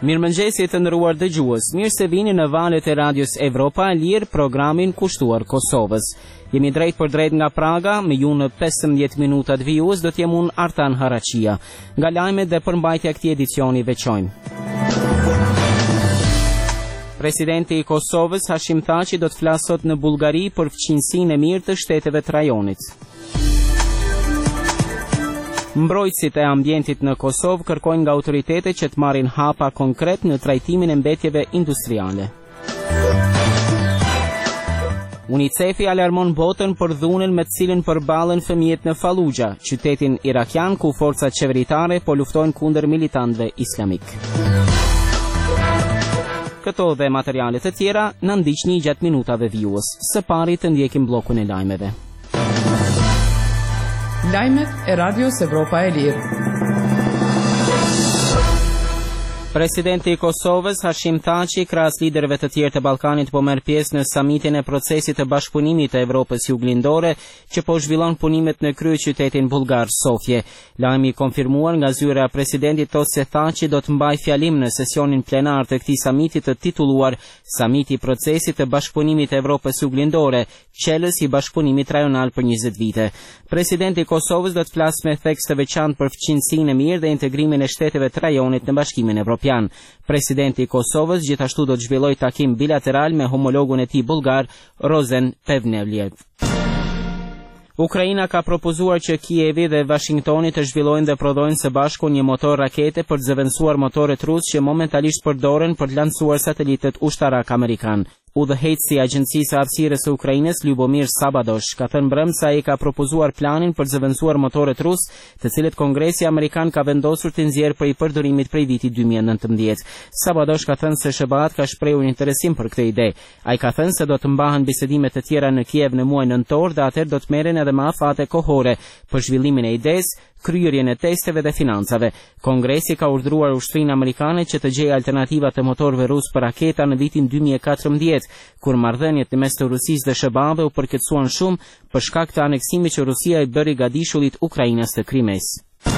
Mirëmëngjesi të nderuar dëgjues, mirë se vini në valët e Radios Evropa e Lirë, programin kushtuar Kosovës. Jemi drejt për drejt nga Praga, me ju në 15 minutat vijues do t'jem unë Artan Haraqia. Nga lajmet dhe përmbajtja këtij edicioni veçojmë. Presidenti i Kosovës Hashim Thaçi do të flasë sot në Bullgari për fqinjësinë e mirë të shteteve të rajonit. Mbrojtësit e ambientit në Kosovë kërkojnë nga autoritetet që të marrin hapa konkret në trajtimin e mbetjeve industriale. UNICEF-i alarmon botën për dhunën me të cilën përballen fëmijët në Fallujah, qytetin irakian ku forcat qeveritare po luftojnë kundër militantëve islamik. Këto dhe materiale të tjera na ndiqni gjatë minutave vijues. Së pari të ndjekim bllokun e lajmeve. Lajmet e Radios Evropa e Lirë. Presidenti i Kosovës Hashim Thaçi, krahas liderëve të tjerë të Ballkanit, po merr pjesë në samitin e procesit të bashkëpunimit të Evropës Juglindore, që po zhvillon punimet në kryeqytetin bullgar Sofje. Lajmi i konfirmuar nga zyra e presidentit thotë se Thaçi do të mbajë fjalim në sesionin plenar të këtij samiti të titulluar Samiti i procesit të bashkëpunimit të Evropës Juglindore, qelës i bashkëpunimit rajonal për 20 vite. Presidenti i Kosovës do të flasë me theks të veçantë për fqinjësinë e mirë dhe integrimin e shteteve të rajonit në Bashkimin Evropian. Presidenti i Kosovës gjithashtu do të zhvillojë takim bilateral me homologun e tij bullgar, Rozen Plevneliev. Ukraina ka propozuar që Kijevi dhe Washingtoni të zhvillojnë dhe prodhojnë së bashku një motor rakete për të zëvendësuar motorët rus që momentalisht përdoren për të lancuar satelitet ushtarak amerikan. Udhëheqësi i Agjencisë së Errësirës së Ukrainës, Lyubomir Sabadosh, ka thënë brëm se ai ka propozuar planin për të zëvendësuar motorët rus, të cilët Kongresi Amerikan ka vendosur të nxjerrë prej përdorimit prej vitit 2019. Sabadosh ka thënë se SBA ka shprehur interesim për këtë ide. Ai ka thënë se do të mbahen bisedime të tjera në Kiev në muajin nëntor dhe atëherë do të merren edhe me afate kohore për zhvillimin e idesë, kryerjen e testeve dhe financave. Kongresi ka urdhëruar ushtrinë amerikane që të gjejë alternativa të motorëve rus për raketa në vitin 2014, kur marrëdhëniet në mes të Rusisë dhe SBA-ve u përkeqësuan shumë për shkak të aneksimit që Rusia i bëri gadishullit Ukrainës të Krimes.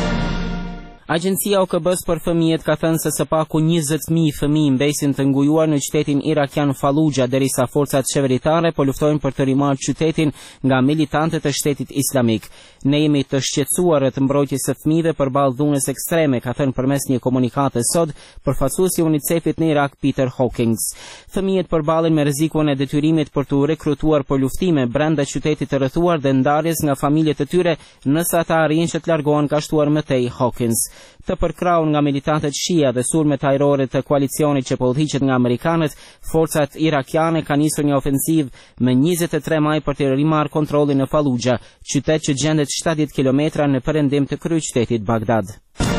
Agjencia OKB-s për fëmijët ka thënë se së paku 20.000 fëmijë mbesin të ngujuar në qytetin irakian Fallujah, derisa forcat qeveritare po luftojnë për të rimarrë qytetin nga militantët e shtetit islamik. Ne jemi të shqetësuar rreth mbrojtjes së fëmijëve përballë dhunës ekstreme, ka thënë përmes një komunikate sot përfaqësuesi i UNICEF-it në Irak, Peter Hawkins. Fëmijët përballen me rrezikun e detyrimit për të rekrutuar për luftime brenda qytetit të rrethuar dhe ndarjes nga familjet e tyre nëse ata arrijnë që të largohen, ka shtuar më tej Hawkins. Të përkrahur nga militantët Shia dhe sulmet ajrore të koalicionit që po udhëhiqet nga amerikanët, forcat irakiane kanë nisur një ofensivë më 23 maj për të rimarrë kontrollin në Fallujah, qytet që gjendet 70 kilometra në perëndim të kryeqytetit Bagdad.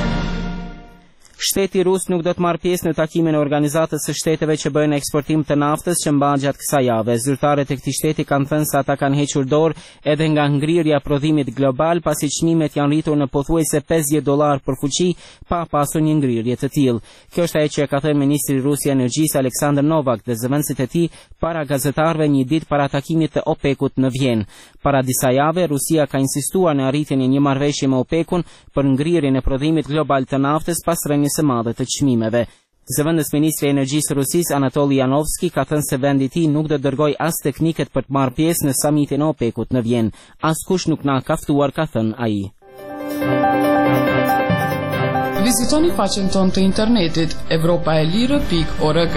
Shteti rus nuk do të marrë pjesë në takimin e Organizatës së Shteteve që bëjnë eksportim të naftës që mbahet gjatë kësaj jave. Zyrtarët e këtij shteti kanë thënë se ata kanë hequr dorë edhe nga ngrirja prodhimit global, pasi çmimet janë rritur në pothuajse $50 për fuqi pa pasur një ngrirje të tillë. Kjo është ajo që ka thënë ministri rus i energjisë Aleksandr Novak dhe zëvendësit e tij para gazetarëve një ditë para takimit të OPEC-ut në Vjenë. Para disa jave Rusia ka insistuar në arritjen e një marrëveshje me OPEC-un për ngrirjen e prodhimit global të naftës pas rënies së madhe të çmimeve. Zëvendës ministri i energjisë Rusisë Anatoli Yanovski ka thënë se vendi i tij nuk do të dërgojë as tekniket për të marrë pjesë në samitin e OPEC-ut në Vjenë. Askush nuk na ka ftuar, ka thënë ai. Vizitoni faqen tonë të internetit europaelire.org.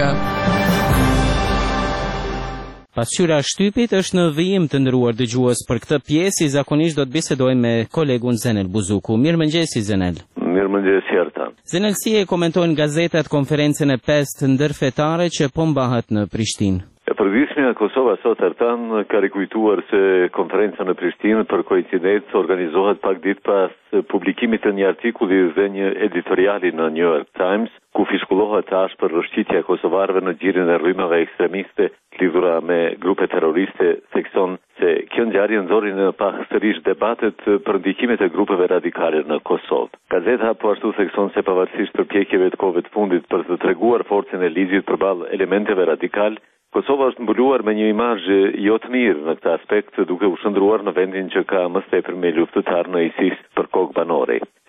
Pasqyra shtypit është në vijim të ndëruar dëgjues. Për këtë pjesë zakonisht do të bisedojmë me kolegun Zenel Buzuku. Mirëmëngjesi Zenel. Mirëmëngjesi Artan. Zenel, si e komentojnë gazetat konferencën e 5 ndërfetare që po mbahet në Prishtinë? Përgjithësisht Kosova sot Artan ka rikujtuar se konferenca në Prishtinë për koincidencë organizohet pak ditë pas publikimit të një artikulli dhe një editoriali në New York Times, ku fiskullohet tash për rrëshqitja e kosovarëve në gjirin e rrymave ekstremiste lidhura me grupe terroriste, thekson se kjo ngjarje nxorri në pasërish debatet për ndikimet e grupeve radikale në Kosovë. Gazeta po ashtu thekson se pavarësisht përpjekjeve të kohëve të fundit për të treguar forcën e ligjit përballë elementeve radikal, Kosova është mbuluar me një imazh jo të mirë në këtë aspekt, duke u shndruar në vendin që ka më tepër me luftëtar në ISIS për kokë banore.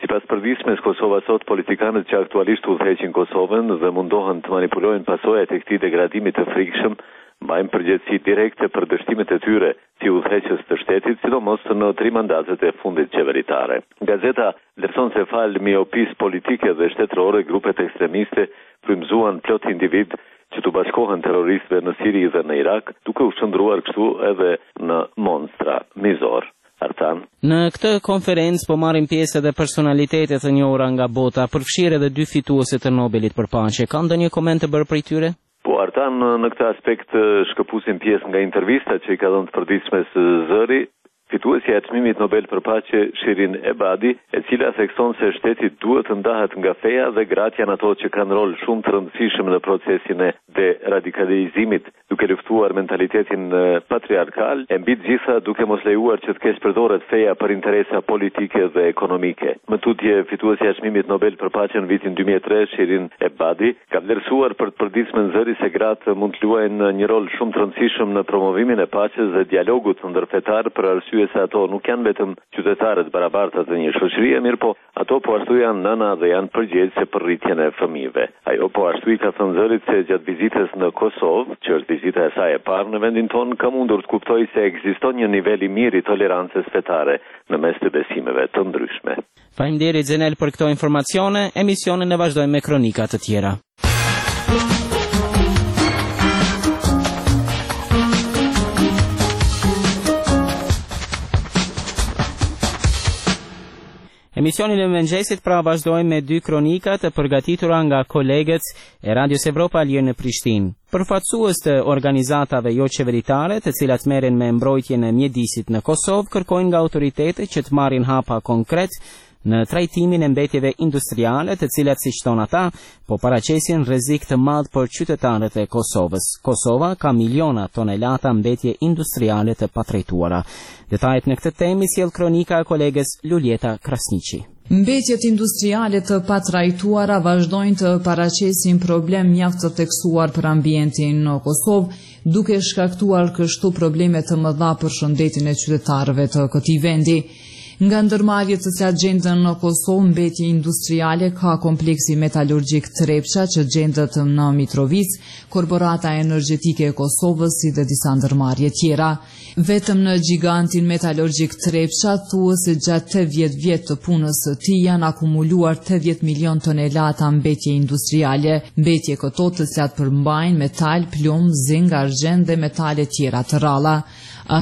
Sipas përditshmes, Kosova sot politikanët që aktualisht udhëheqin Kosovën dhe mundohen të manipulojnë pasojat e këtij degradimi të frikshëm, mbajnë përgjegjësi direkte për dështimet e tyre si udhëheqës të shtetit, sidomos në 3 mandatet e fundit qeveritare. Gazeta vlerëson se fal miopis politike dhe shtetërore, grupet ekstremiste frymëzuan plot individ që të bashkohen terroristëve në Siri dhe në Irak, duke u shndruar kështu edhe në monstra mizor. Artan. Në këtë konferencë po marrin pjesë edhe personalitete të njohura nga bota, përfshirë edhe 2 fituesit të Nobelit për paqe. Ka ndonjë koment të bërë prej tyre? Po, Artan, në këtë aspekt shkëpusim pjesë nga intervista që i ka dhënë të përditshmes Zëri, fituesja e çmimit Nobel për paqe Shirin Ebadi, e cila thekson se shteti duhet të ndahet nga feja dhe gratë janë ato që kanë rol shumë të rëndësishëm në procesin e deradikalizimit, duke luftuar mentalitetin patriarkal, e mbi të gjitha duke mos lejuar që të keq përdoret feja për interesa politike dhe ekonomike. Më tutje, fituesja e çmimit Nobel për paqe në vitin 2003, Shirin Ebadi, ka vlerësuar për të përditshmën Zëri se gratë mund të luajnë një rol shumë të rëndësishëm në promovimin e paqes dhe dialogut ndërfetar, për arsye se ato nuk janë vetëm qytetarët barabarta të një shoqërie, mirë po ato po ashtu janë nëna dhe janë përgjegjëse për rritjen e fëmijëve. Ajo po ashtu i ka thënë Zërit se gjatë vizitës në Kosovë, që është vizita e saj e parë në vendin tonë, ka mundur të kuptoj se ekziston një nivel i mirë i tolerancës fetare në mes të besimeve të ndryshme. Faleminderit Xenel për këto informacione. Emisionin e vazhdojmë me kronika të tjera. Emisionin e mëngjesit pra vazhdojmë me 2 kronika të përgatitura nga kolegët e Radios Evropa Lirë në Prishtinë. Përfaqësues të organizatave jo qeveritare, të cilat merren me mbrojtjen e mjedisit në Kosovë, kërkojnë nga autoritetet që të marrin hapa konkret në trajtimin e mbetjeve industriale, të cilat, siç thonë ata, po paraqesin rrezik të madh për qytetarët e Kosovës. Kosova ka miliona tonelata mbetje industriale të patrajtuara. Detajet në këtë temë sjell kronika e kolegës Luljeta Krasniqi. Mbetjet industriale të patrajtuara vazhdojnë të paraqesin problem mjaft të theksuar për ambientin në Kosovë, duke shkaktuar kështu probleme të mëdha për shëndetin e qytetarëve të këtij vendi. Nga ndërmarrjet të cilat gjenden në Kosovë, mbetje industriale ka kompleksi metalurgjik Trepça që gjendet në Mitrovicë, korporata energjetike e Kosovës si dhe disa ndërmarrje tjera. Vetëm në gigantin metalurgjik Trepça thuhet se gjatë 80 vjet të punës së tij janë akumuluar 80 milion tonelata mbetje industriale, mbetje këto të cilat përmbajnë metal, plumb, zing, argjend dhe metale tjera të rralla.